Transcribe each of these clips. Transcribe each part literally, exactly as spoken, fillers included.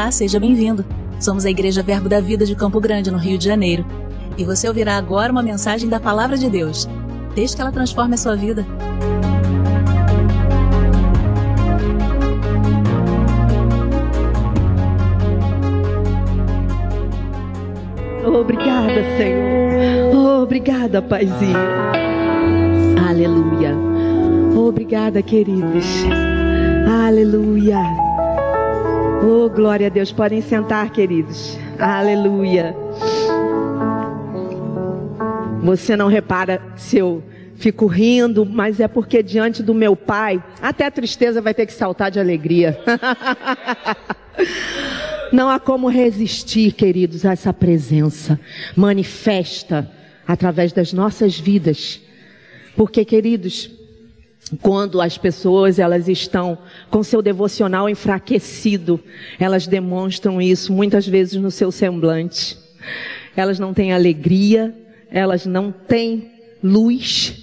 Olá, seja bem-vindo. Somos a Igreja Verbo da Vida de Campo Grande, no Rio de Janeiro. E você ouvirá agora uma mensagem da Palavra de Deus. Desde que ela transforme a sua vida. Obrigada, Senhor. Obrigada, Paizinho. Aleluia. Obrigada, queridos. Aleluia. Oh, glória a Deus. Podem sentar, queridos. Aleluia. Você não repara se eu fico rindo, mas é porque diante do meu Pai, até a tristeza vai ter que saltar de alegria. Não há como resistir, queridos, a essa presença manifesta através das nossas vidas. Porque, queridos, quando as pessoas elas estão com seu devocional enfraquecido, elas demonstram isso muitas vezes no seu semblante. Elas não têm alegria, elas não têm luz.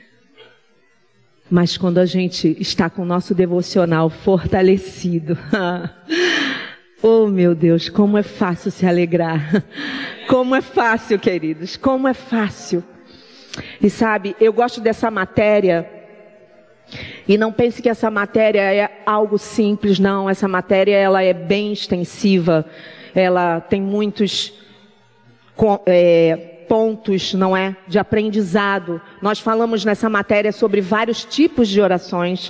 Mas quando a gente está com o nosso devocional fortalecido, oh meu Deus, como é fácil se alegrar. Como é fácil, queridos, como é fácil. E sabe, eu gosto dessa matéria. E não pense que essa matéria é algo simples, não. Essa matéria ela é bem extensiva. Ela tem muitos é, pontos, não é, de aprendizado. Nós falamos nessa matéria sobre vários tipos de orações.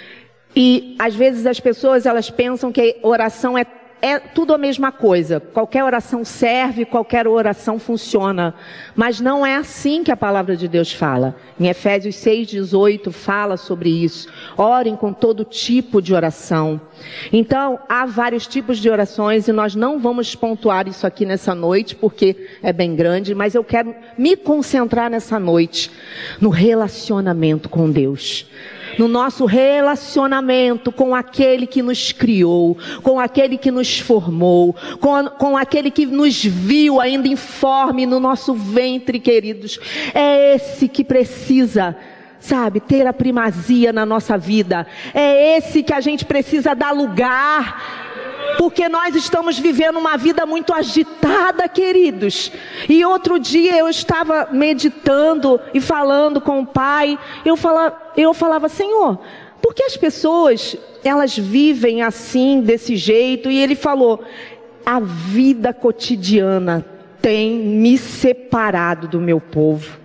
E às vezes as pessoas elas pensam que oração é É tudo a mesma coisa. Qualquer oração serve, qualquer oração funciona. Mas não é assim que a palavra de Deus fala. Em Efésios seis, dezoito fala sobre isso. Orem com todo tipo de oração. Então, há vários tipos de orações e nós não vamos pontuar isso aqui nessa noite, porque é bem grande, mas eu quero me concentrar nessa noite no relacionamento com Deus. No nosso relacionamento com aquele que nos criou, com aquele que nos formou, com, com aquele que nos viu ainda informe no nosso ventre, queridos. É esse que precisa, sabe, ter a primazia na nossa vida. É esse que a gente precisa dar lugar. Porque nós estamos vivendo uma vida muito agitada, queridos. E outro dia eu estava meditando e falando com o Pai. Eu falava, eu falava, Senhor, por que as pessoas, elas vivem assim, desse jeito? E Ele falou, a vida cotidiana tem me separado do meu povo.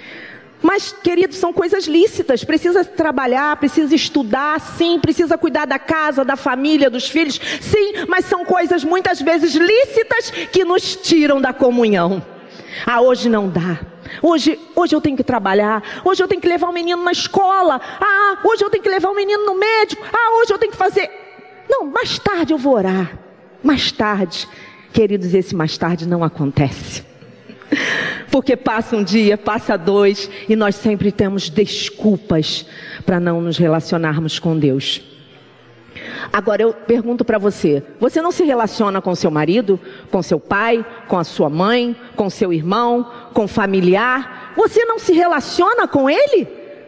Mas, queridos, são coisas lícitas, precisa trabalhar, precisa estudar, sim, precisa cuidar da casa, da família, dos filhos, sim, mas são coisas muitas vezes lícitas que nos tiram da comunhão. Ah, hoje não dá, hoje, hoje eu tenho que trabalhar, hoje eu tenho que levar o menino na escola, ah, hoje eu tenho que levar o menino no médico, ah, hoje eu tenho que fazer... Não, mais tarde eu vou orar, mais tarde, queridos, esse mais tarde não acontece. Porque passa um dia, passa dois, e nós sempre temos desculpas para não nos relacionarmos com Deus. Agora eu pergunto para você, você não se relaciona com seu marido, com seu pai, com a sua mãe, com seu irmão, com familiar? Você não se relaciona com ele?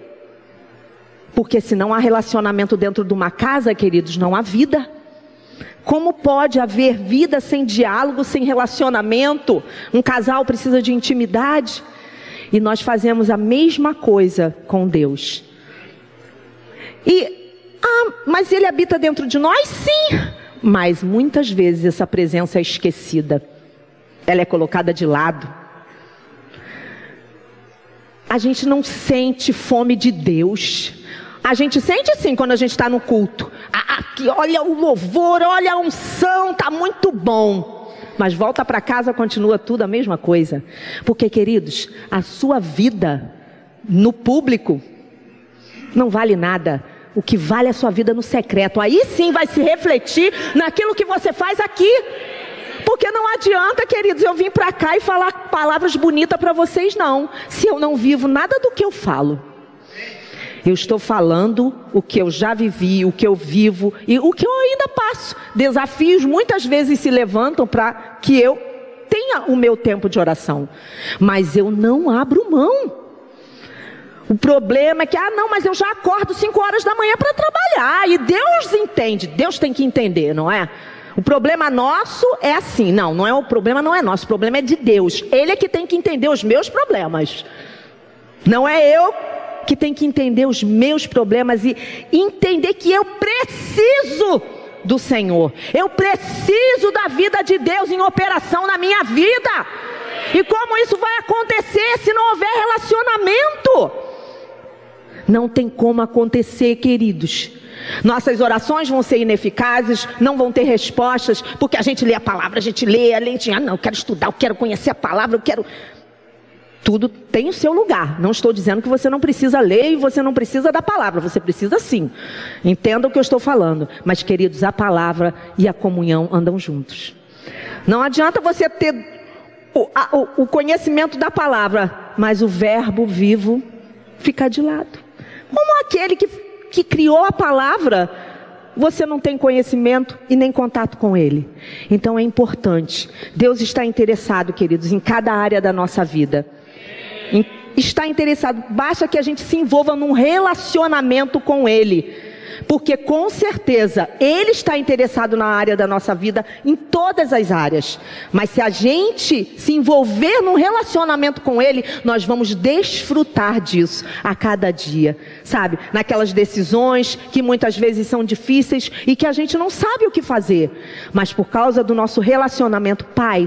Porque se não há relacionamento dentro de uma casa, queridos, não há vida. Como pode haver vida sem diálogo, sem relacionamento? Um casal precisa de intimidade. E nós fazemos a mesma coisa com Deus. E, ah, mas Ele habita dentro de nós? Sim. Mas muitas vezes essa presença é esquecida. Ela é colocada de lado. A gente não sente fome de Deus. A gente sente sim quando a gente está no culto. Ah, aqui, olha o louvor, olha a unção, está muito bom. Mas volta para casa, continua tudo a mesma coisa. Porque, queridos, a sua vida no público não vale nada. O que vale é a sua vida no secreto. Aí sim vai se refletir naquilo que você faz aqui. Porque não adianta, queridos, eu vim para cá e falar palavras bonitas para vocês, não. Se eu não vivo nada do que eu falo. Eu estou falando o que eu já vivi, o que eu vivo e o que eu ainda passo. Desafios muitas vezes se levantam para que eu tenha o meu tempo de oração. Mas eu não abro mão. O problema é que, ah não, mas eu já acordo cinco horas da manhã para trabalhar. E Deus entende, Deus tem que entender, não é? O problema nosso é assim. Não, não é o problema não é nosso, o problema é de Deus. Ele é que tem que entender os meus problemas. Não é eu que tenho que entender os meus problemas e entender que eu preciso do Senhor. Eu preciso da vida de Deus em operação na minha vida. E como isso vai acontecer se não houver relacionamento? Não tem como acontecer, queridos. Nossas orações vão ser ineficazes, não vão ter respostas, porque a gente lê a palavra, a gente lê, a gente, ah não, eu quero estudar, eu quero conhecer a palavra, eu quero... Tudo tem o seu lugar. Não estou dizendo que você não precisa ler e você não precisa da palavra. Você precisa sim. Entenda o que eu estou falando. Mas, queridos, a palavra e a comunhão andam juntos. Não adianta você ter o, a, o, o conhecimento da palavra, mas o verbo vivo ficar de lado. Como aquele que, que criou a palavra, você não tem conhecimento e nem contato com ele. Então é importante. Deus está interessado, queridos, em cada área da nossa vida. Está interessado, basta que a gente se envolva num relacionamento com Ele, porque com certeza Ele está interessado na área da nossa vida, em todas as áreas. Mas se a gente se envolver num relacionamento com Ele, nós vamos desfrutar disso a cada dia, sabe? Naquelas decisões que muitas vezes são difíceis e que a gente não sabe o que fazer, mas por causa do nosso relacionamento, Pai,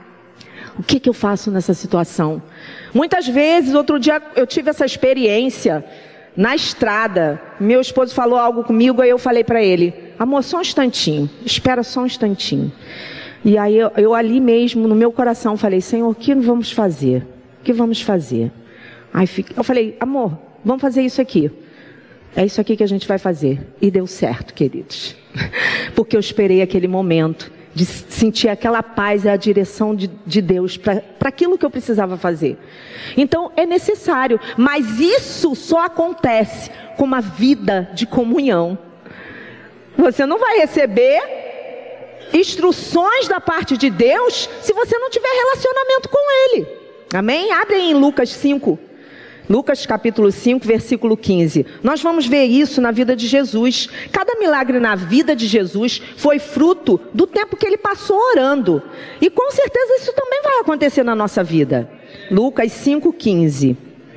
o que, que eu faço nessa situação? Muitas vezes, outro dia eu tive essa experiência na estrada. Meu esposo falou algo comigo, aí eu falei para ele: amor, só um instantinho, espera só um instantinho. E aí eu, eu ali mesmo, no meu coração, falei: Senhor, o que vamos fazer? O que vamos fazer? Aí eu falei: amor, vamos fazer isso aqui. É isso aqui que a gente vai fazer. E deu certo, queridos. Porque eu esperei aquele momento de sentir aquela paz e a direção de, de Deus para aquilo que eu precisava fazer. Então é necessário, mas isso só acontece com uma vida de comunhão. Você não vai receber instruções da parte de Deus se você não tiver relacionamento com Ele. Amém? Abre aí em Lucas cinco. Lucas capítulo cinco, versículo quinze. Nós vamos ver isso na vida de Jesus. Cada milagre na vida de Jesus foi fruto do tempo que Ele passou orando. E com certeza isso também vai acontecer na nossa vida. Lucas cinco, quinze.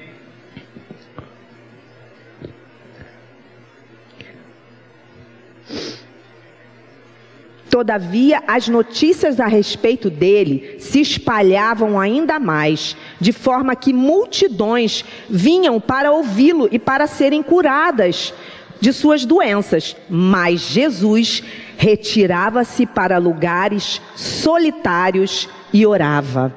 Todavia, as notícias a respeito dele se espalhavam ainda mais, de forma que multidões vinham para ouvi-lo e para serem curadas de suas doenças. Mas Jesus retirava-se para lugares solitários e orava.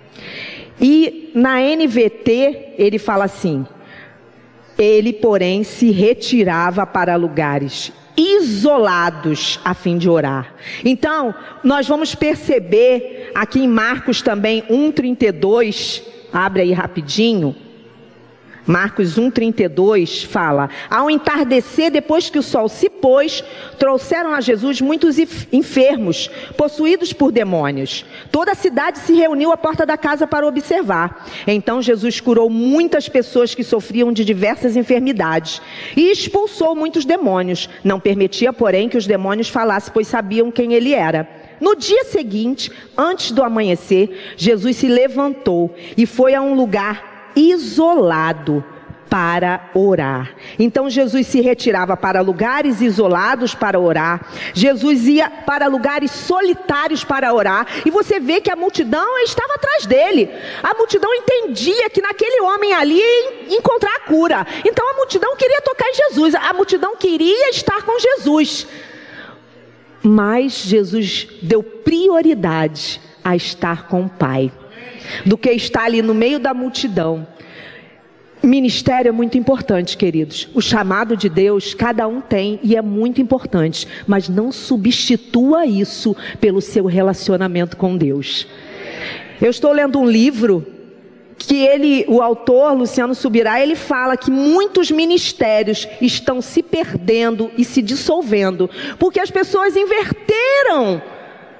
E na N V T ele fala assim: ele, porém, se retirava para lugares isolados a fim de orar. Então, nós vamos perceber aqui em Marcos também um, trinta e dois, abre aí rapidinho. Marcos um, trinta e dois fala: ao entardecer, depois que o sol se pôs, trouxeram a Jesus muitos enfermos, possuídos por demônios. Toda a cidade se reuniu à porta da casa para observar. Então Jesus curou muitas pessoas que sofriam de diversas enfermidades e expulsou muitos demônios. Não permitia, porém, que os demônios falassem, pois sabiam quem ele era. No dia seguinte, antes do amanhecer, Jesus se levantou e foi a um lugar isolado para orar. Então Jesus se retirava para lugares isolados para orar. Jesus ia para lugares solitários para orar. E você vê que a multidão estava atrás dele. A multidão entendia que naquele homem ali ia encontrar a cura. Então a multidão queria tocar em Jesus. A multidão queria estar com Jesus. Mas Jesus deu prioridade a estar com o Pai do que estar ali no meio da multidão. Ministério é muito importante, queridos. O chamado de Deus, cada um tem e é muito importante. Mas não substitua isso pelo seu relacionamento com Deus. Eu estou lendo um livro que ele, o autor, Luciano Subirá, ele fala que muitos ministérios estão se perdendo e se dissolvendo, porque as pessoas inverteram.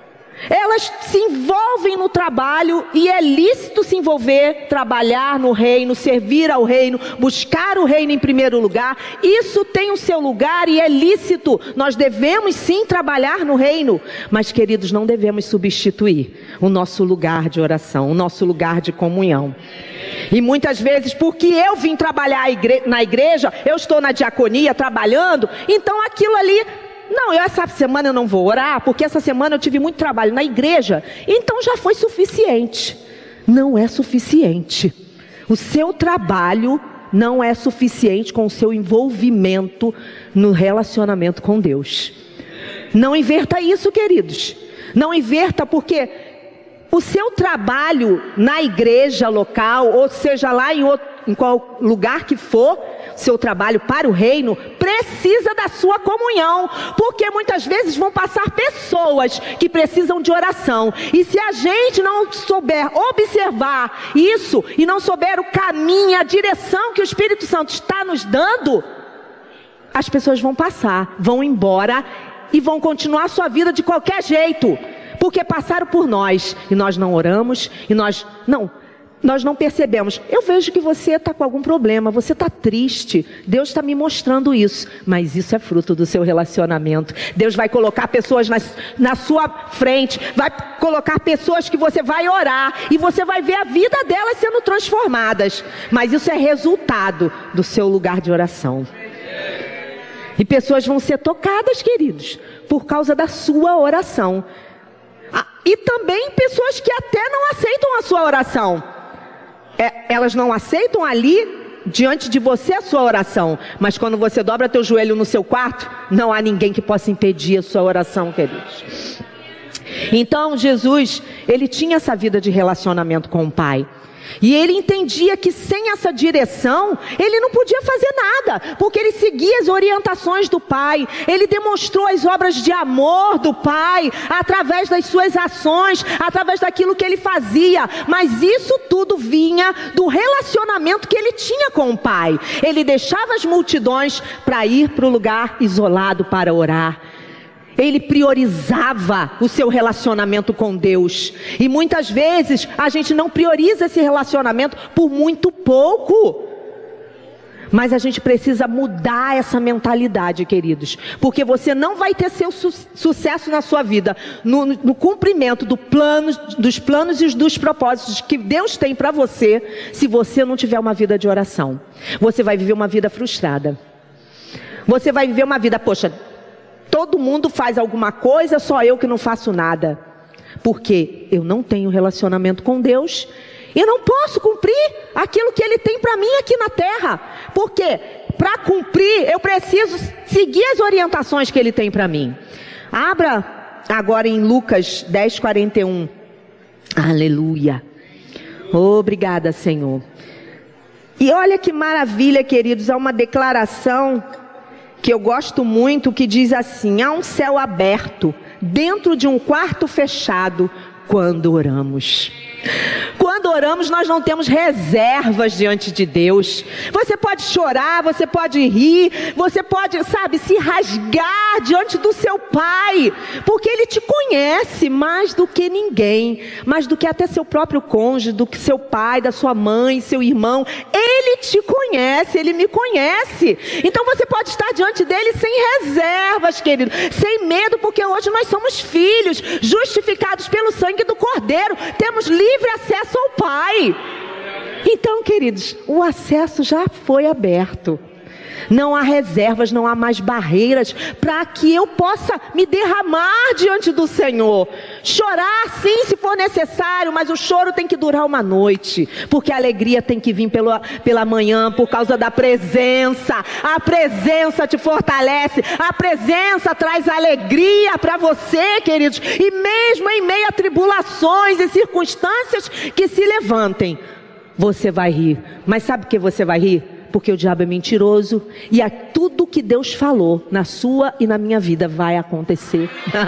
Elas se envolvem no trabalho e é lícito se envolver, trabalhar no reino, servir ao reino, buscar o reino em primeiro lugar. Isso tem o seu lugar e é lícito. Nós devemos sim trabalhar no reino. Mas, queridos, não devemos substituir o nosso lugar de oração, o nosso lugar de comunhão. E muitas vezes, porque eu vim trabalhar na igreja, eu estou na diaconia trabalhando, então aquilo ali... Não, eu, essa semana eu não vou orar, porque essa semana eu tive muito trabalho na igreja, então já foi suficiente. Não é suficiente. O seu trabalho não é suficiente com o seu envolvimento no relacionamento com Deus. Não inverta isso, queridos. Não inverta, porque o seu trabalho na igreja local, ou seja lá em, outro, em qual lugar que for, seu trabalho para o reino, precisa da sua comunhão, porque muitas vezes vão passar pessoas que precisam de oração, e se a gente não souber observar isso, e não souber o caminho, a direção que o Espírito Santo está nos dando, as pessoas vão passar, vão embora, e vão continuar a sua vida de qualquer jeito, porque passaram por nós, e nós não oramos, e nós não... Nós não percebemos. Eu vejo que você está com algum problema, você está triste. Deus está me mostrando isso. Mas isso é fruto do seu relacionamento. Deus vai colocar pessoas na, na sua frente, vai colocar pessoas que você vai orar, e você vai ver a vida delas sendo transformadas. Mas isso é resultado do seu lugar de oração. E pessoas vão ser tocadas, queridos, por causa da sua oração. Ah, e também pessoas que até não aceitam a sua oração. É, elas não aceitam ali, diante de você, a sua oração. Mas quando você dobra teu joelho no seu quarto, não há ninguém que possa impedir a sua oração, queridos. Então Jesus, ele tinha essa vida de relacionamento com o Pai. E ele entendia que sem essa direção, ele não podia fazer nada, porque ele seguia as orientações do Pai. Ele demonstrou as obras de amor do Pai, através das suas ações, através daquilo que ele fazia. Mas isso tudo vinha do relacionamento que ele tinha com o Pai. Ele deixava as multidões para ir para o lugar isolado para orar. Ele priorizava o seu relacionamento com Deus. E muitas vezes a gente não prioriza esse relacionamento por muito pouco. Mas a gente precisa mudar essa mentalidade, queridos. Porque você não vai ter seu su sucesso na sua vida no, no cumprimento do plano, dos planos e dos propósitos que Deus tem para você, se você não tiver uma vida de oração. Você vai viver uma vida frustrada. Você vai viver uma vida, poxa... Todo mundo faz alguma coisa, só eu que não faço nada. Porque eu não tenho relacionamento com Deus. E não posso cumprir aquilo que Ele tem para mim aqui na terra. Porque para cumprir, eu preciso seguir as orientações que Ele tem para mim. Abra agora em Lucas dez, quarenta e um. Aleluia. Obrigada, Senhor. E olha que maravilha, queridos. Há uma declaração que eu gosto muito, que diz assim: há um céu aberto dentro de um quarto fechado quando oramos. Quando oramos, nós não temos reservas diante de Deus. Você pode chorar, você pode rir, você pode, sabe, se rasgar diante do seu Pai, porque Ele te conhece mais do que ninguém, mais do que até seu próprio cônjuge, do que seu pai, da sua mãe, seu irmão. Ele te conhece, Ele me conhece. Então você pode estar diante dEle sem reservas, querido, sem medo, porque hoje nós somos filhos, justificados pelo sangue do Cordeiro, temos livre acesso ao Pai. Então, queridos, o acesso já foi aberto. Não há reservas, não há mais barreiras para que eu possa me derramar diante do Senhor. Chorar sim, se for necessário, mas o choro tem que durar uma noite, porque a alegria tem que vir pela, pela manhã, por causa da presença. A presença te fortalece, a presença traz alegria para você, queridos. E mesmo em meio a tribulações e circunstâncias que se levantem, você vai rir. Mas sabe por que você vai rir? Porque o diabo é mentiroso e a tudo que Deus falou na sua e na minha vida vai acontecer.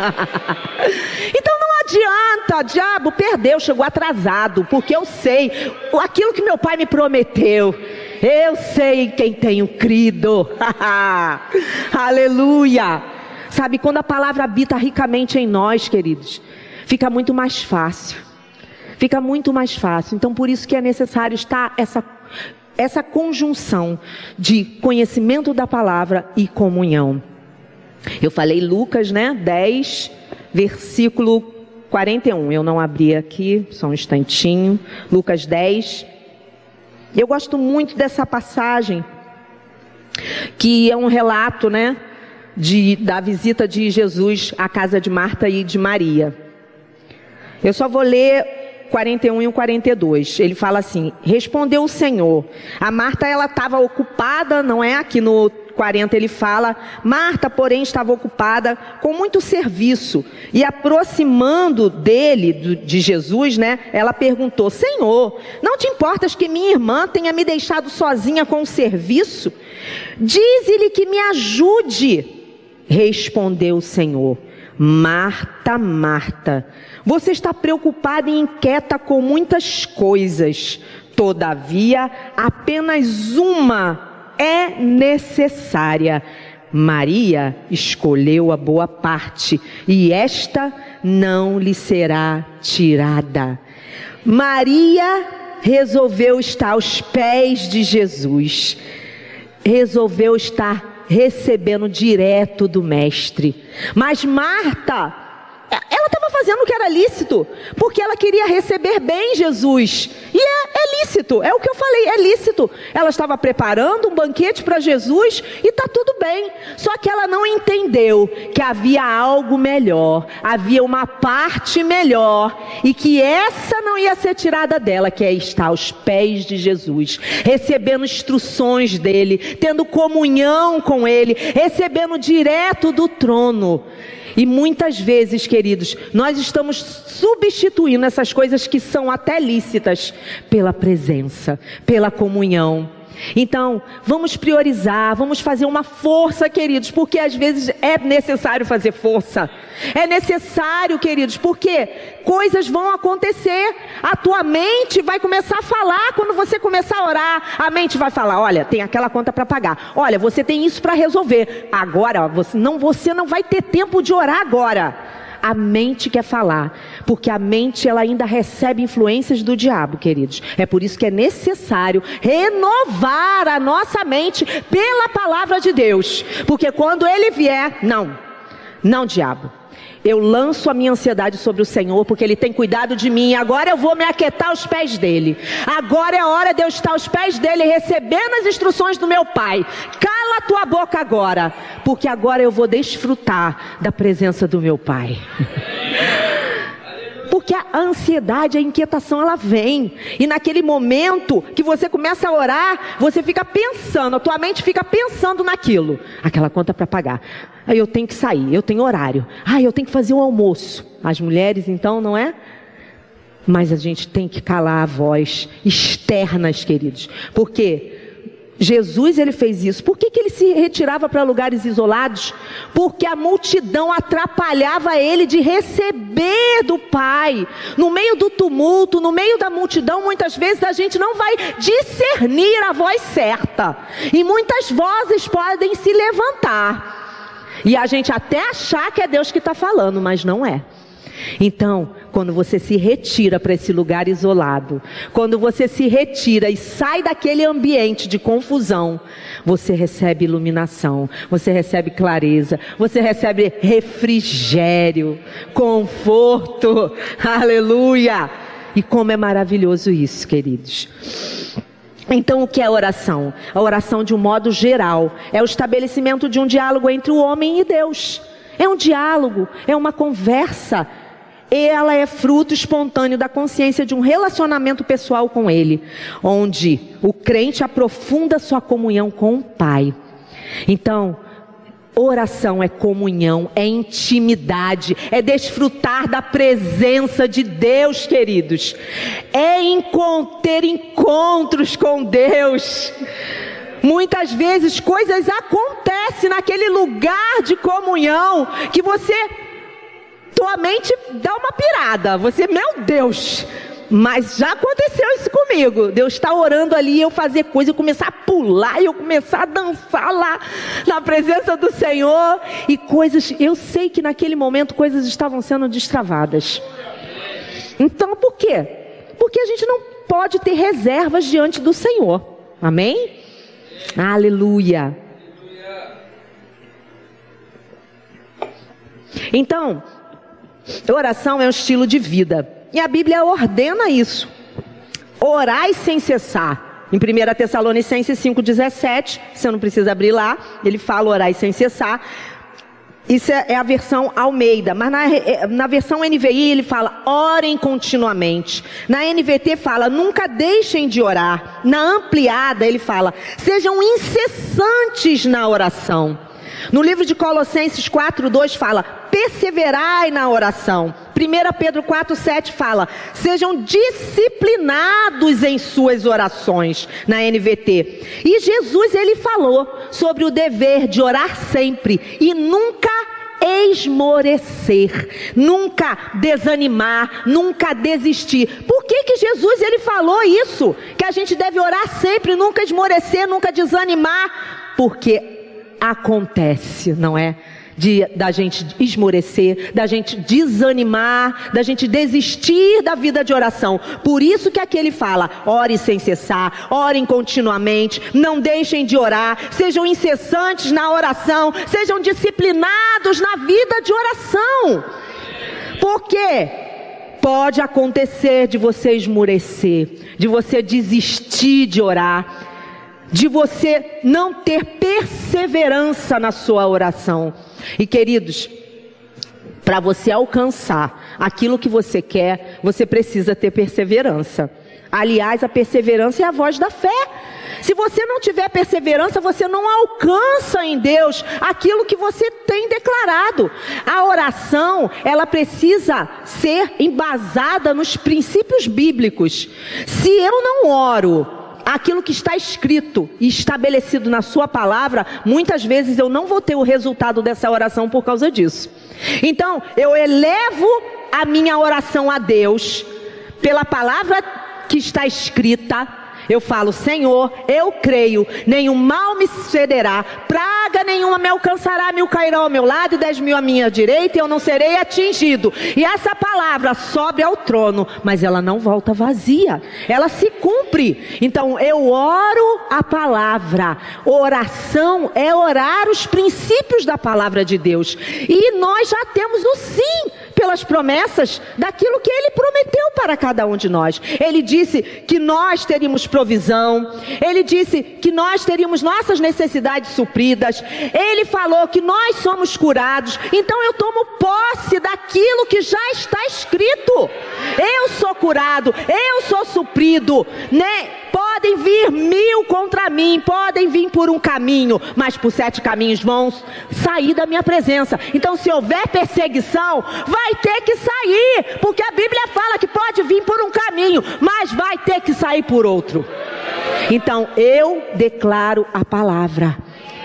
Então não adianta, diabo perdeu, chegou atrasado, porque eu sei aquilo que meu pai me prometeu. Eu sei em quem tenho crido. Aleluia. Sabe, quando a palavra habita ricamente em nós, queridos, fica muito mais fácil. Fica muito mais fácil. Então, por isso que é necessário estar essa, essa conjunção de conhecimento da palavra e comunhão. Eu falei Lucas, né? dez, versículo quarenta e um. Eu não abri aqui, só um instantinho. Lucas dez. Eu gosto muito dessa passagem, que é um relato, né? De, da visita de Jesus à casa de Marta e de Maria. Eu só vou ler quarenta e um e o quarenta e dois. Ele fala assim: respondeu o Senhor. A Marta, ela estava ocupada, não é? Aqui no quarenta ele fala: Marta, porém, estava ocupada com muito serviço. E aproximando dele, de Jesus, né? Ela perguntou: Senhor, não te importas que minha irmã tenha me deixado sozinha com o serviço? Dize-lhe que me ajude. Respondeu o Senhor: Marta, Marta, você está preocupada e inquieta com muitas coisas. Todavia, apenas uma é necessária. Maria escolheu a boa parte, e esta não lhe será tirada. Maria resolveu estar aos pés de Jesus. Resolveu estar recebendo direto do mestre. Mas Marta, ela estava fazendo o que era lícito, porque ela queria receber bem Jesus. E é, é lícito, é o que eu falei, é lícito. Ela estava preparando um banquete para Jesus e está tudo bem. Só que ela não entendeu que havia algo melhor, havia uma parte melhor, e que essa não ia ser tirada dela, que é estar aos pés de Jesus, recebendo instruções dele, tendo comunhão com ele, recebendo direto do trono. E muitas vezes, queridos, nós estamos substituindo essas coisas que são até lícitas pela presença, pela comunhão. Então, vamos priorizar, vamos fazer uma força, queridos, porque às vezes é necessário fazer força. É necessário, queridos, porque coisas vão acontecer. A tua mente vai começar a falar quando você começar a orar. A mente vai falar: olha, tem aquela conta para pagar. Olha, você tem isso para resolver. Agora, você não, você não vai ter tempo de orar agora. A mente quer falar, porque a mente, ela ainda recebe influências do diabo, queridos. É por isso que é necessário renovar a nossa mente pela palavra de Deus. Porque quando ele vier, não, não, diabo, eu lanço a minha ansiedade sobre o Senhor, porque Ele tem cuidado de mim. Agora eu vou me aquietar aos pés dEle. Agora é a hora de eu estar aos pés dEle, recebendo as instruções do meu Pai. Cala a tua boca agora, porque agora eu vou desfrutar da presença do meu Pai. Porque a ansiedade, a inquietação, ela vem. E naquele momento que você começa a orar, você fica pensando, a tua mente fica pensando naquilo. Aquela conta para pagar. Aí eu tenho que sair, eu tenho horário. Ah, eu tenho que fazer um almoço. As mulheres, então, não é? Mas a gente tem que calar a voz externas, queridos. Porque Jesus, ele fez isso. Por que que ele se retirava para lugares isolados? Porque a multidão atrapalhava ele de receber do Pai. No meio do tumulto, no meio da multidão, muitas vezes a gente não vai discernir a voz certa. E muitas vozes podem se levantar. E a gente até achar que é Deus que está falando, mas não é. Então, quando você se retira para esse lugar isolado, quando você se retira e sai daquele ambiente de confusão, você recebe iluminação, você recebe clareza, você recebe refrigério, conforto, aleluia! E como é maravilhoso isso, queridos. Então, o que é oração? A oração, de um modo geral, é o estabelecimento de um diálogo entre o homem e Deus. É um diálogo, é uma conversa. Ela é fruto espontâneo da consciência de um relacionamento pessoal com Ele, onde o crente aprofunda sua comunhão com o Pai. Então, oração é comunhão, é intimidade, é desfrutar da presença de Deus, queridos. É ter encontros com Deus. Muitas vezes coisas acontecem naquele lugar de comunhão que você... tua mente dá uma pirada, você, meu Deus, Mas já aconteceu isso comigo. Deus está orando ali, eu fazer coisa, eu começar a pular, eu começar a dançar lá na presença do Senhor. E coisas, eu sei que naquele momento coisas estavam sendo destravadas. Então por quê? Porque a gente não pode ter reservas diante do Senhor. Amém? Aleluia. Então, oração é um estilo de vida. E a Bíblia ordena isso. Orai sem cessar. Em primeira Tessalonicenses cinco, dezessete, você não precisa abrir lá, ele fala orai sem cessar. Isso é, é a versão Almeida, mas na, na versão N V I ele fala orem continuamente. Na N V T fala nunca deixem de orar. Na ampliada ele fala sejam incessantes na oração. No livro de Colossenses quatro, dois fala perseverai na oração. primeira Pedro quatro, sete fala sejam disciplinados em suas orações. Na N V T. E Jesus ele falou sobre o dever de orar sempre e nunca esmorecer, nunca desanimar, nunca desistir. Por que que Jesus ele falou isso? Que a gente deve orar sempre, nunca esmorecer, nunca desanimar? Porque acontece, não é? De, da gente esmorecer, da gente desanimar, da gente desistir da vida de oração. Por isso que aqui ele fala, ore sem cessar, orem continuamente, não deixem de orar, sejam incessantes na oração, sejam disciplinados na vida de oração. Porque pode acontecer de você esmorecer, de você desistir de orar, de você não ter perseverança na sua oração. E queridos, para você alcançar aquilo que você quer, você precisa ter perseverança. Aliás, a perseverança é a voz da fé. Se você não tiver perseverança, você não alcança em Deus aquilo que você tem declarado. A oração, ela precisa ser embasada nos princípios bíblicos. Se eu não oro aquilo que está escrito e estabelecido na sua palavra, muitas vezes eu não vou ter o resultado dessa oração por causa disso. Então, eu elevo a minha oração a Deus pela palavra que está escrita. Eu falo, Senhor, eu creio, nenhum mal me sucederá, praga nenhuma me alcançará, mil cairão ao meu lado e dez mil à minha direita, e eu não serei atingido. E essa palavra sobe ao trono, mas ela não volta vazia, ela se cumpre. Então eu oro a palavra. Oração é orar os princípios da palavra de Deus, e nós já temos o sim pelas promessas daquilo que Ele prometeu para cada um de nós. Ele disse que nós teríamos provisão, Ele disse que nós teríamos nossas necessidades supridas, Ele falou que nós somos curados. Então eu tomo posse daquilo que já está escrito. Eu sou curado, eu sou suprido, né? Podem vir mil contra mim, podem vir por um caminho, mas por sete caminhos vão sair da minha presença. Então se houver perseguição, vai ter que sair, porque a Bíblia fala que pode vir por um caminho, mas vai ter que sair por outro. Então eu declaro a palavra.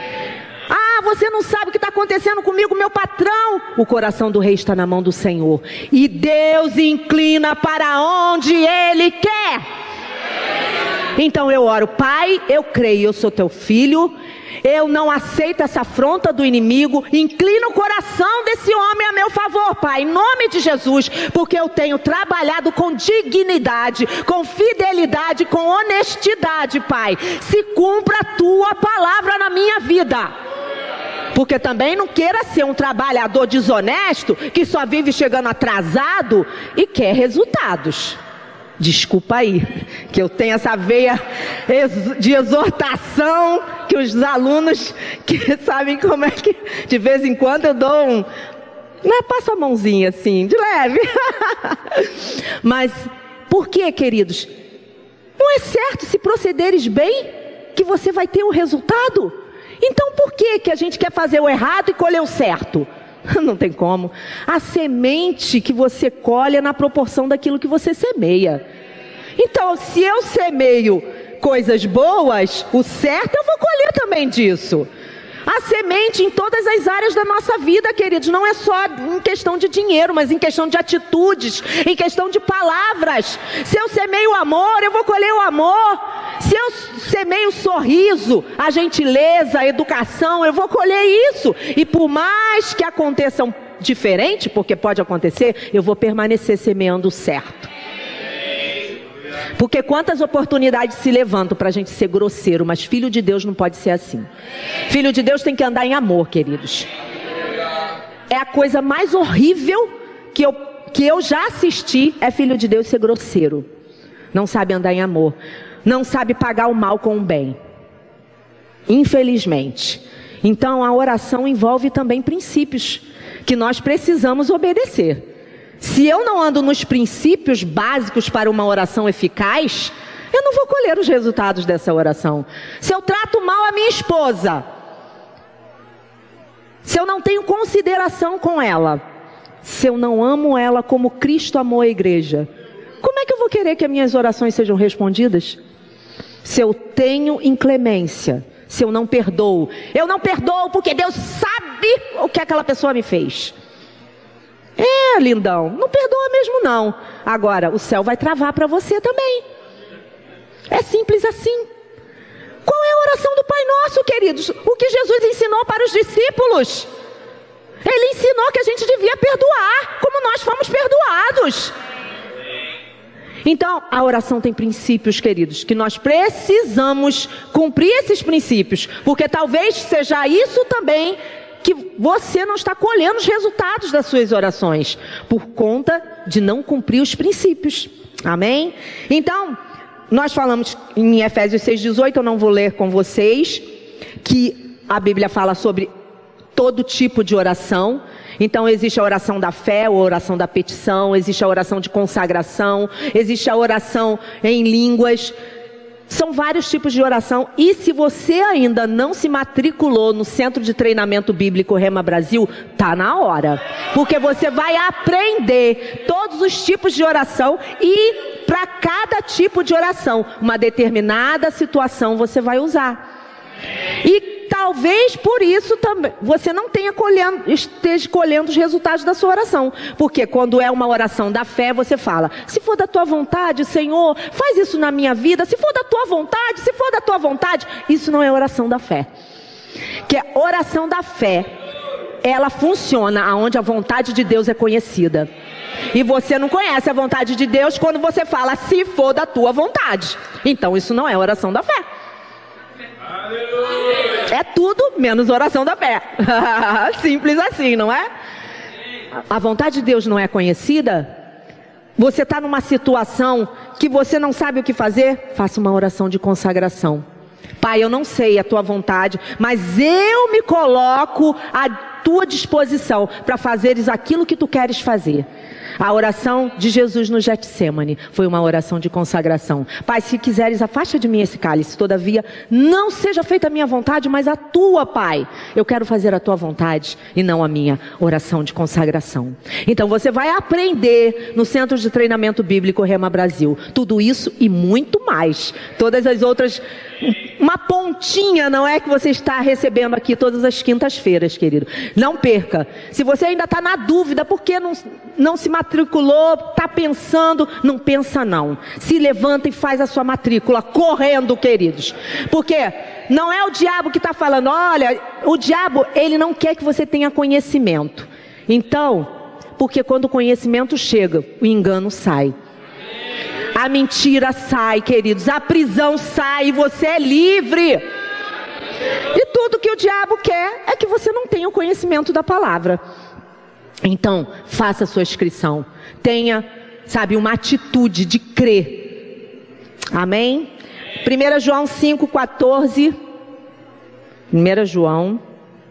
Ah, você não sabe o que está acontecendo comigo, meu patrão. O coração do rei está na mão do Senhor, e Deus inclina para onde Ele quer. Então eu oro, Pai, eu creio, eu sou teu filho, eu não aceito essa afronta do inimigo, inclina o coração desse homem a meu favor, Pai, em nome de Jesus, porque eu tenho trabalhado com dignidade, com fidelidade, com honestidade, Pai. Se cumpra a tua palavra na minha vida. Porque também não queira ser um trabalhador desonesto que só vive chegando atrasado e quer resultados. Desculpa aí, que eu tenho essa veia de exortação, que os alunos que sabem como é que de vez em quando eu dou um, né, passo a mãozinha assim, de leve. Mas por que, queridos? Não é certo se procederes bem que você vai ter um resultado? Então por que que a gente quer fazer o errado e colher o certo? Não tem como. A semente que você colhe é na proporção daquilo que você semeia. Então, se eu semeio coisas boas, o certo eu vou colher também disso. A semente em todas as áreas da nossa vida, queridos. Não é só em questão de dinheiro, mas em questão de atitudes, em questão de palavras. Se eu semeio o amor, eu vou colher o amor. Se eu semeio o sorriso, a gentileza, a educação, eu vou colher isso. E por mais que aconteçam diferente, porque pode acontecer, eu vou permanecer semeando o certo. Porque quantas oportunidades se levantam para a gente ser grosseiro, mas filho de Deus não pode ser assim. Filho de Deus tem que andar em amor, queridos. É a coisa mais horrível que eu, que eu já assisti, é filho de Deus ser grosseiro. Não sabe andar em amor. Não sabe pagar o mal com o bem. Infelizmente. Então a oração envolve também princípios que nós precisamos obedecer. Se eu não ando nos princípios básicos para uma oração eficaz, eu não vou colher os resultados dessa oração. Se eu trato mal a minha esposa, se eu não tenho consideração com ela, se eu não amo ela como Cristo amou a igreja, como é que eu vou querer que as minhas orações sejam respondidas? Se eu tenho inclemência, se eu não perdoo, eu não perdoo porque Deus sabe o que aquela pessoa me fez. É, lindão, não perdoa mesmo não. Agora, o céu vai travar para você também. É simples assim. Qual é a oração do Pai Nosso, queridos? O que Jesus ensinou para os discípulos? Ele ensinou que a gente devia perdoar, como nós fomos perdoados. Então, a oração tem princípios, queridos, que nós precisamos cumprir esses princípios, porque talvez seja isso também que você não está colhendo os resultados das suas orações, por conta de não cumprir os princípios. Amém? Então, nós falamos em Efésios seis, dezoito, eu não vou ler com vocês, que a Bíblia fala sobre todo tipo de oração. Então existe a oração da fé, a oração da petição, existe a oração de consagração, existe a oração em línguas. São vários tipos de oração. E se você ainda não se matriculou no Centro de Treinamento Bíblico Rema Brasil, tá na hora. Porque você vai aprender todos os tipos de oração e para cada tipo de oração, uma determinada situação você vai usar. E talvez por isso também você não tenha colhendo, esteja colhendo os resultados da sua oração. Porque quando é uma oração da fé, você fala: se for da tua vontade, Senhor, faz isso na minha vida. Se for da tua vontade, se for da tua vontade. Isso não é oração da fé. Que a oração da fé, ela funciona onde a vontade de Deus é conhecida. E você não conhece a vontade de Deus quando você fala: se for da tua vontade. Então isso não é oração da fé. É tudo menos oração da fé. Simples assim, não é? A vontade de Deus não é conhecida. Você está numa situação que você não sabe o que fazer, faça uma oração de consagração. Pai, eu não sei a tua vontade, mas eu me coloco à tua disposição para fazeres aquilo que tu queres fazer. A oração de Jesus no Getsêmani foi uma oração de consagração. Pai, se quiseres, afasta de mim esse cálice. Todavia, não seja feita a minha vontade, mas a tua, Pai. Eu quero fazer a tua vontade e não a minha. Oração de consagração. Então você vai aprender no Centro de Treinamento Bíblico Rema Brasil. Tudo isso e muito mais. Todas as outras... Uma pontinha, não é, que você está recebendo aqui todas as quintas-feiras, querido. Não perca. Se você ainda está na dúvida, por que não, não se matriculou, está pensando, não pensa não. Se levanta e faz a sua matrícula, correndo, queridos. Porque não é o diabo que está falando. Olha, o diabo, ele não quer que você tenha conhecimento. Então, porque quando o conhecimento chega, o engano sai. A mentira sai, queridos, a prisão sai e você é livre. E tudo que o diabo quer é que você não tenha o conhecimento da palavra. Então, faça a sua inscrição. Tenha, sabe, uma atitude de crer. Amém? primeira João cinco, quatorze. primeira João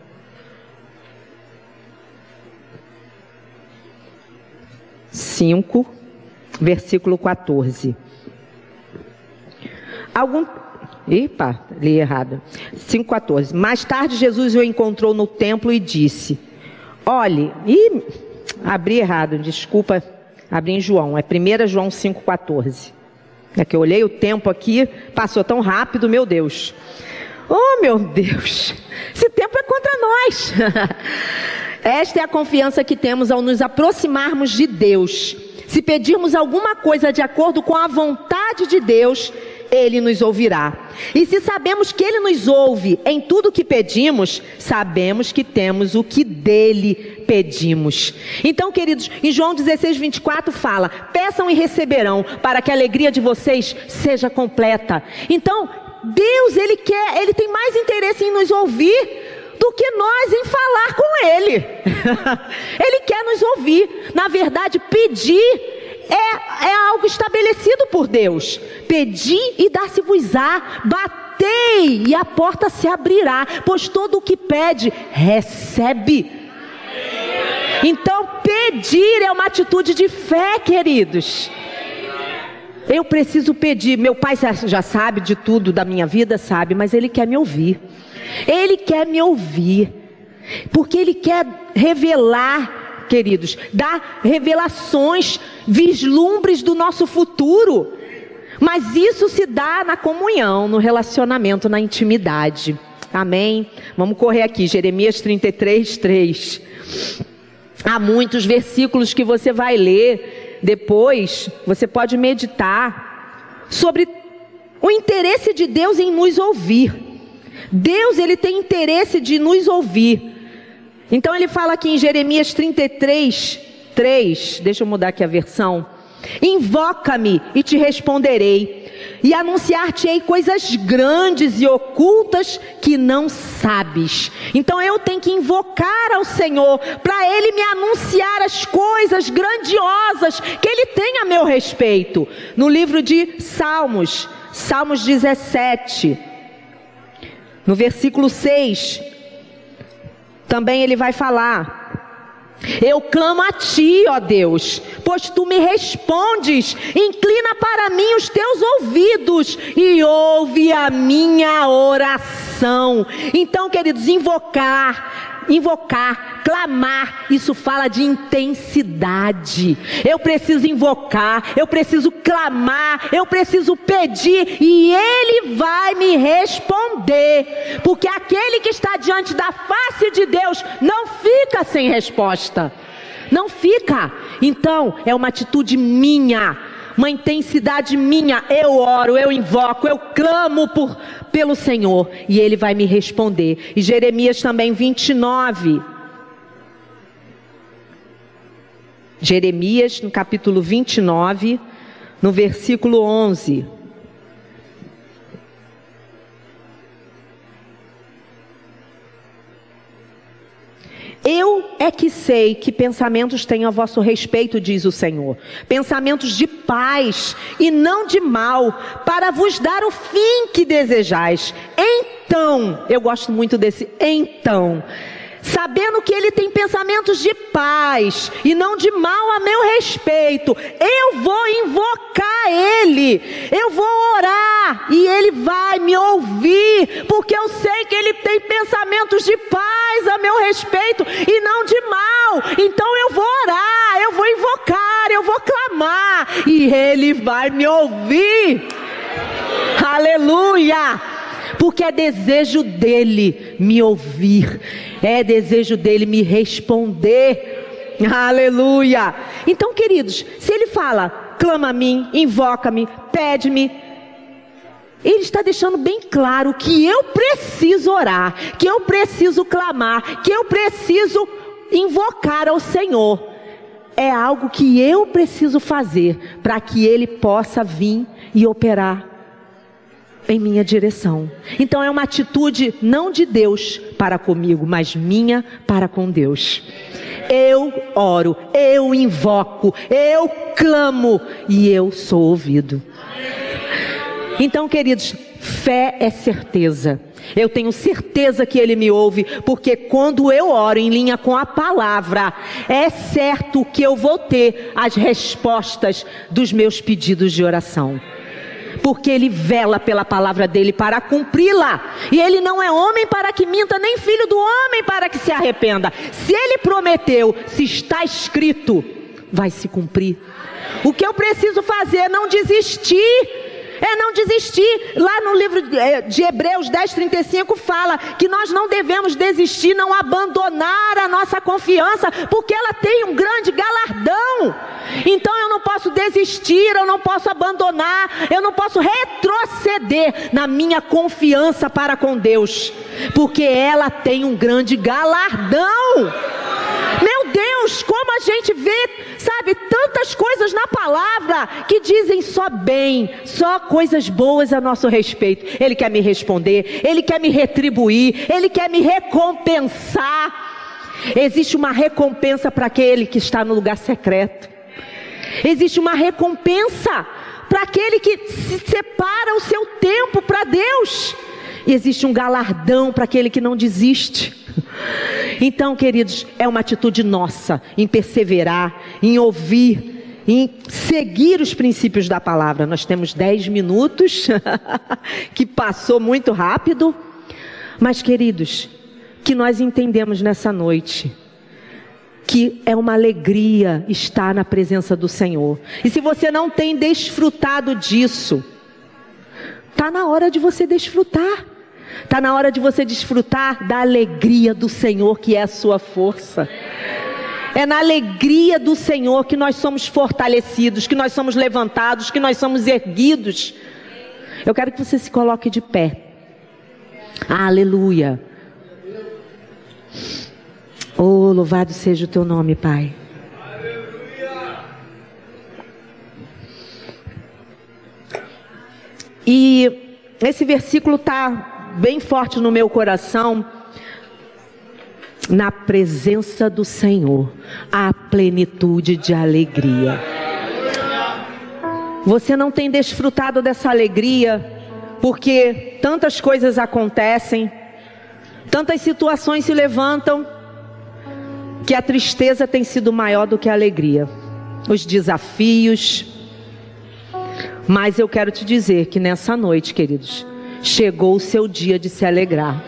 cinco, versículo quatorze. Algum... Epa, li errado. cinco, quatorze. Mais tarde Jesus o encontrou no templo e disse: olhe, e abri errado, desculpa, abri em João, é primeira João cinco, quatorze. É que eu olhei o tempo aqui, passou tão rápido, meu Deus. Oh, meu Deus, esse tempo é contra nós. Esta é a confiança que temos ao nos aproximarmos de Deus. Se pedirmos alguma coisa de acordo com a vontade de Deus, Ele nos ouvirá. E se sabemos que Ele nos ouve em tudo que pedimos, sabemos que temos o que dele pedimos. Então, queridos, em João dezesseis, vinte e quatro fala: peçam e receberão, para que a alegria de vocês seja completa. Então, Deus, Ele quer, Ele tem mais interesse em nos ouvir do que nós em falar com Ele. Ele quer nos ouvir. Na verdade, pedir é, é algo estabelecido por Deus. Pedi e dar-se-vos-á, batei e a porta se abrirá, pois todo o que pede, recebe. Então, pedir é uma atitude de fé, queridos. Eu preciso pedir. Meu pai já sabe de tudo da minha vida, sabe, mas ele quer me ouvir. Ele quer me ouvir, porque Ele quer revelar, queridos, dar revelações, vislumbres do nosso futuro. Mas isso se dá na comunhão, no relacionamento, na intimidade. Amém? Vamos correr aqui, Jeremias trinta e três, três. Há muitos versículos que você vai ler depois, você pode meditar sobre o interesse de Deus em nos ouvir. Deus, Ele tem interesse de nos ouvir. Então Ele fala aqui em Jeremias trinta e três, três, deixa eu mudar aqui a versão: invoca-me e te responderei, e anunciar-te-ei coisas grandes e ocultas que não sabes. Então eu tenho que invocar ao Senhor, para Ele me anunciar as coisas grandiosas que Ele tem a meu respeito. No livro de Salmos, Salmos dezessete, no versículo seis, também ele vai falar: eu clamo a ti, ó Deus, pois tu me respondes. Inclina para mim os teus ouvidos e ouve a minha oração. Então, queridos, invocar, invocar, clamar, isso fala de intensidade. Eu preciso invocar, eu preciso clamar, eu preciso pedir, e Ele vai me responder, porque aquele que está diante da face de Deus não fica sem resposta, não fica. Então é uma atitude minha, uma intensidade minha. Eu oro, eu invoco, eu clamo por, pelo Senhor, e Ele vai me responder. E Jeremias também vinte e nove, Jeremias no capítulo vinte e nove, no versículo onze. Eu é que sei que pensamentos tenho a vosso respeito, diz o Senhor, pensamentos de paz e não de mal, para vos dar o fim que desejais. Então, eu gosto muito desse então, sabendo que Ele tem pensamentos de paz e não de mal a meu respeito, eu vou invocar Ele, eu vou orar e Ele vai me ouvir, porque eu sei que Ele tem pensamentos de paz a meu respeito e não de mal. Então eu vou orar, eu vou invocar, eu vou clamar, e Ele vai me ouvir. Aleluia! Porque é desejo dEle me ouvir, é desejo dEle me responder. Aleluia! Então, queridos, se Ele fala, clama a mim, invoca-me, pede-me, Ele está deixando bem claro que eu preciso orar, que eu preciso clamar, que eu preciso invocar ao Senhor. É algo que eu preciso fazer para que Ele possa vir e operar em minha direção. Então é uma atitude não de Deus para comigo, mas minha para com Deus. Eu oro, eu invoco, eu clamo e eu sou ouvido. Então, queridos, fé é certeza. Eu tenho certeza que Ele me ouve, porque quando eu oro em linha com a palavra, é certo que eu vou ter as respostas dos meus pedidos de oração. Porque Ele vela pela palavra dEle para cumpri-la. E Ele não é homem para que minta, nem filho do homem para que se arrependa. Se Ele prometeu, se está escrito, vai se cumprir. O que eu preciso fazer é não desistir, É não desistir. Lá no livro de Hebreus dez, trinta e cinco fala que nós não devemos desistir, não abandonar a nossa confiança, porque ela tem um grande galardão. Então eu não posso desistir, eu não posso abandonar, eu não posso retroceder na minha confiança para com Deus, porque ela tem um grande galardão. Meu Deus, como a gente vê, sabe, tantas coisas na palavra que dizem só bem, só coisas boas a nosso respeito. Ele quer me responder, Ele quer me retribuir, Ele quer me recompensar. Existe uma recompensa para aquele que está no lugar secreto. Existe uma recompensa para aquele que se separa o seu tempo para Deus. E existe um galardão para aquele que não desiste. Então, queridos, é uma atitude nossa em perseverar, em ouvir, em seguir os princípios da palavra. Nós temos dez minutos, que passou muito rápido. Mas, queridos, que nós entendemos nessa noite que é uma alegria estar na presença do Senhor. E se você não tem desfrutado disso, está na hora de você desfrutar. Está na hora de você desfrutar da alegria do Senhor, que é a sua força. É na alegria do Senhor que nós somos fortalecidos, que nós somos levantados, que nós somos erguidos. Eu quero que você se coloque de pé. Aleluia. Oh, louvado seja o teu nome, Pai. E esse versículo está bem forte no meu coração. Na presença do Senhor há plenitude de alegria. Você não tem desfrutado dessa alegria porque tantas coisas acontecem, tantas situações se levantam, que a tristeza tem sido maior do que a alegria, os desafios. Mas eu quero te dizer que nessa noite, queridos, chegou o seu dia de se alegrar.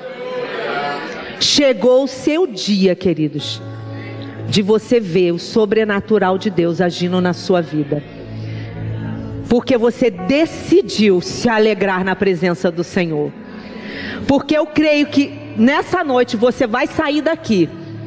Chegou o seu dia, queridos, de você ver o sobrenatural de Deus agindo na sua vida. Porque você decidiu se alegrar na presença do Senhor. Porque eu creio que nessa noite você vai sair daqui.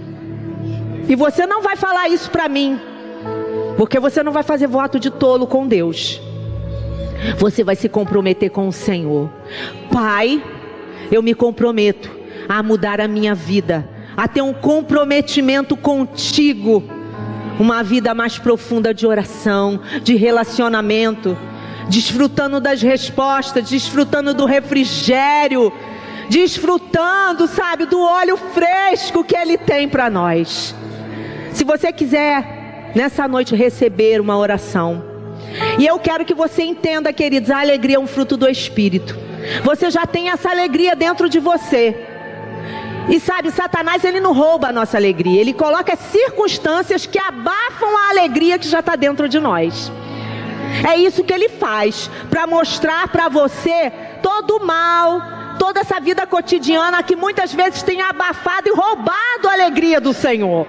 E você não vai falar isso para mim, porque você não vai fazer voto de tolo com Deus. Você vai se comprometer com o Senhor. Pai, eu me comprometo a mudar a minha vida, a ter um comprometimento contigo, uma vida mais profunda de oração, de relacionamento, desfrutando das respostas, desfrutando do refrigério, desfrutando, sabe, do óleo fresco que Ele tem para nós. Se você quiser nessa noite receber uma oração, e eu quero que você entenda, queridos, a alegria é um fruto do Espírito. Você já tem essa alegria dentro de você. E sabe, Satanás, ele não rouba a nossa alegria. Ele coloca circunstâncias que abafam a alegria que já está dentro de nós. É isso que ele faz, para mostrar para você todo o mal, toda essa vida cotidiana que muitas vezes tem abafado e roubado a alegria do Senhor.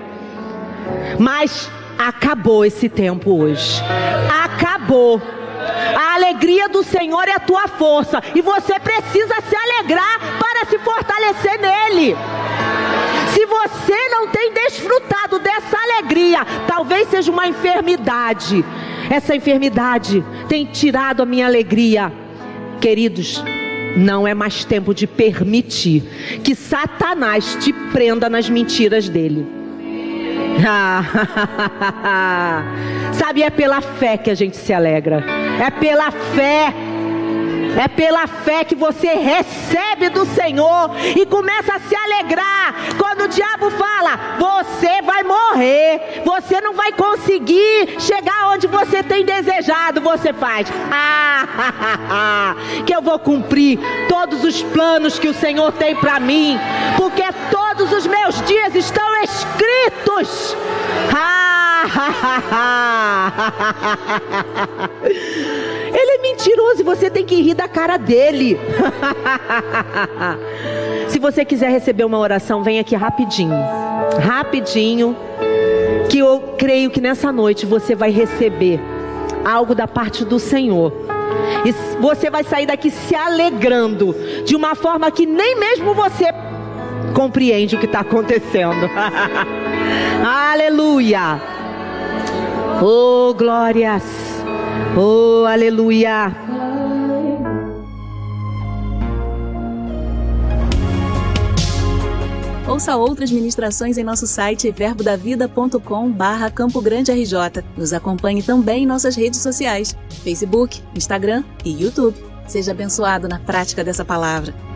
Mas acabou esse tempo hoje. Acabou. A alegria do Senhor é a tua força, e você precisa se alegrar para se fortalecer nele. Se você não tem desfrutado dessa alegria, talvez seja uma enfermidade. Essa enfermidade tem tirado a minha alegria. Queridos, não é mais tempo de permitir que Satanás te prenda nas mentiras dele. Sabe, é pela fé que a gente se alegra. É pela fé. É pela fé que você recebe do Senhor e começa a se alegrar. Quando o diabo fala, você vai morrer, você não vai conseguir chegar onde você tem desejado, você faz, ah, que eu vou cumprir todos os planos que o Senhor tem para mim, porque todos os meus dias estão escritos. Ele é mentiroso e você tem que rir da cara dele. Se você quiser receber uma oração, vem aqui rapidinho. Rapidinho. Que eu creio que nessa noite você vai receber algo da parte do Senhor. E você vai sair daqui se alegrando de uma forma que nem mesmo você compreende o que está acontecendo. Aleluia. Oh, glórias. Oh, aleluia. Ouça outras ministrações em nosso site verbo da vida ponto com barra Campo Grande R J. Nos acompanhe também em nossas redes sociais, Facebook, Instagram e YouTube. Seja abençoado na prática dessa palavra.